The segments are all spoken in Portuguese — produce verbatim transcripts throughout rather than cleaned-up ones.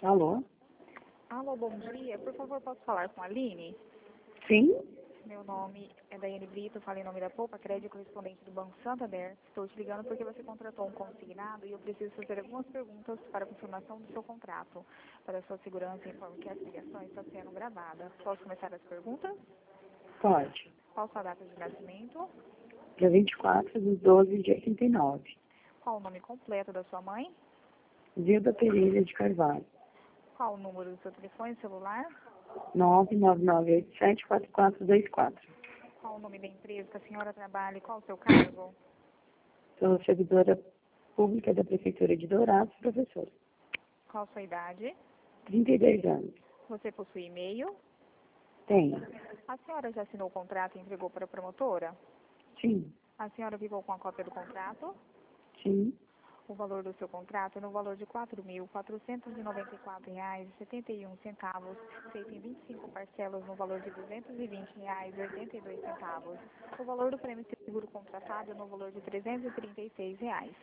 Alô? Alô, bom dia. Por favor, posso falar com a Aline? Sim? Meu nome é Daiane Brito, falo em nome da Poupa Crédito, correspondente do Banco Santander. Estou te ligando porque você contratou um consignado e eu preciso fazer algumas perguntas para a confirmação do seu contrato. Para a sua segurança, informo que essa ligação está sendo gravada. Posso começar as perguntas? Pode. Qual sua data de nascimento? Dia vinte e quatro de doze de oitenta e nove. Qual o nome completo da sua mãe? Zilda Pereira de Carvalho. Qual o número do seu telefone celular? nove nove nove oito sete quatro quatro dois quatro. Qual o nome da empresa que a senhora trabalha e qual o seu cargo? Sou servidora pública da Prefeitura de Dourados, professora. Qual a sua idade? trinta e dois anos. Você possui e-mail? Tenho. A senhora já assinou o contrato e entregou para a promotora? Sim. A senhora ficou com a cópia do contrato? Sim. O valor do seu contrato é no valor de quatro mil quatrocentos e noventa e quatro reais e setenta e um centavos, feito em vinte e cinco parcelas no valor de duzentos e vinte reais e oitenta e dois centavos. O valor do prêmio seguro contratado é no valor de trezentos e trinta e seis reais.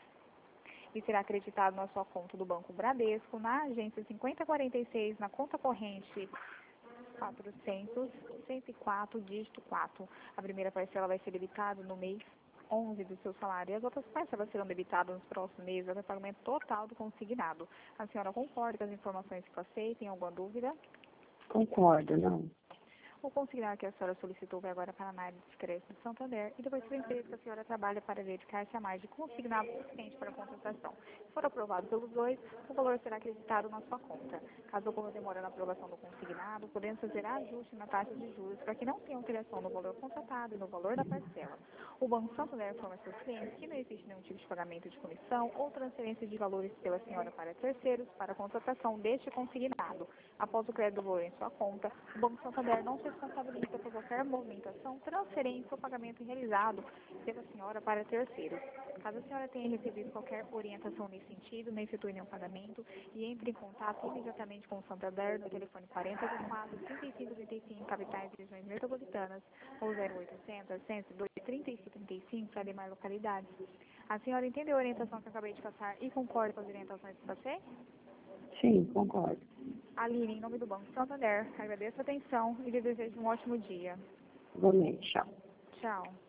E será acreditado na sua conta do Banco Bradesco, na agência cinquenta quarenta e seis, na conta corrente quatrocentos, cento e quatro, dígito quatro. A primeira parcela vai ser debitada no mês onze do seu salário e as outras parcelas serão debitadas nos próximos meses até o pagamento total do consignado. A senhora concorda com as informações que passei? Tem alguma dúvida? Concordo, não. O consignado que a senhora solicitou vai agora para a análise de crédito do Santander e depois para a empresa que a senhora trabalha para dedicar-se a mais de consignado suficiente para a contratação. Se for aprovado pelos dois, o valor será acreditado na sua conta. Caso ocorra demora na aprovação do consignado, podemos fazer ajuste na taxa de juros para que não tenha alteração no valor contratado e no valor da parcela. O Banco Santander informa seus clientes que não existe nenhum tipo de pagamento de comissão ou transferência de valores pela senhora para terceiros para a contratação deste consignado. Após o crédito do valor em sua conta, o Banco Santander não se responsabiliza por qualquer movimentação, transferência ou pagamento realizado pela senhora para terceiros. Caso a senhora tenha recebido qualquer orientação nesse sentido, não efetue nenhum pagamento e entre em contato imediatamente com o Santander no telefone quarenta e quatro, trinta e cinco, trinta e cinco, capitais e regiões metropolitanas, ou zero oitocentos, cento e dois, trinta e cinco, trinta e cinco para demais localidades. A senhora entendeu a orientação que eu acabei de passar e concorda com as orientações que passei? Sim, concordo. Aline, em nome do Banco Santander, agradeço a atenção e lhe desejo um ótimo dia. Igualmente, tchau. Tchau.